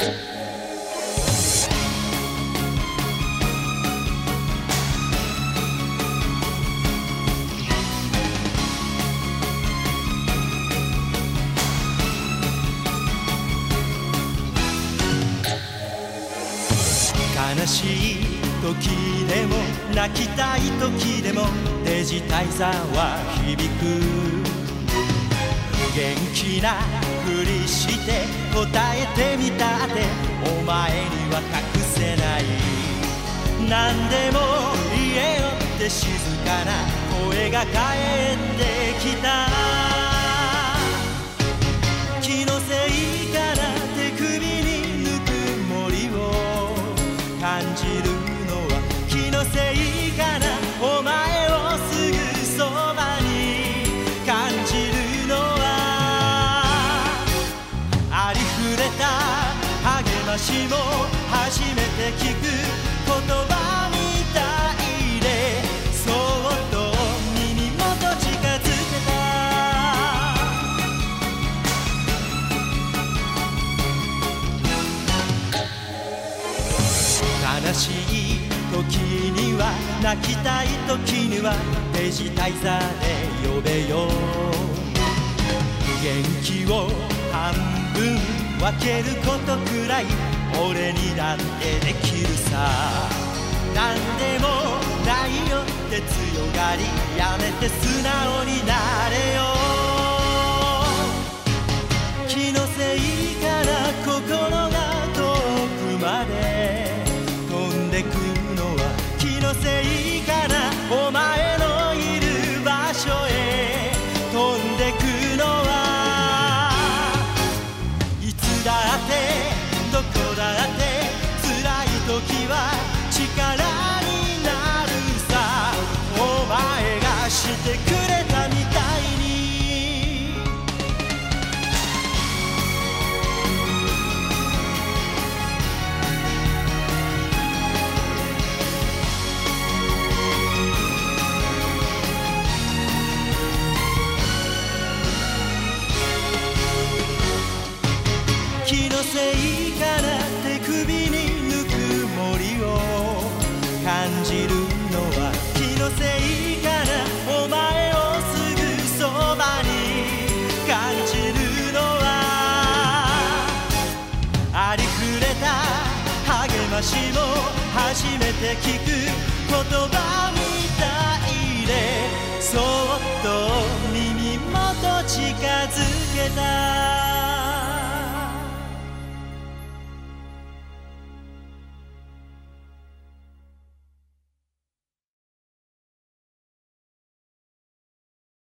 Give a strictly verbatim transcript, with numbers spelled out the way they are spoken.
悲しい時でも泣きたい時でもデジタイザーは響く。元気なふりして答えてみたってお前には隠せない。何でも言えよって静かな声が返ってきた。気のせいかな手首にぬくもりを感じるのは気のせいかな。お前をすぐそばに感じるのはありふれた励ましも初めて聞く言葉みたいでそっと耳元近づけた。悲しい時には泣きたい時にはデジタイザーで呼べよ。元気を半分分けることくらい俺にだってできるさ。なんでもないよって強がりやめて素直になれよ。気のせいから心が遠くまで飛んでくのは気のせいかな。お前のいる場所へ飛んでくのはいつだってどこだって辛い時は力になるさ。お前がしてくれたみたいに気のせいから手首にぬくもりを感じるのは気のせいからお前をすぐそばに感じるのはありふれた励ましも初めて聞く言葉みたいでそっと耳元近づけた。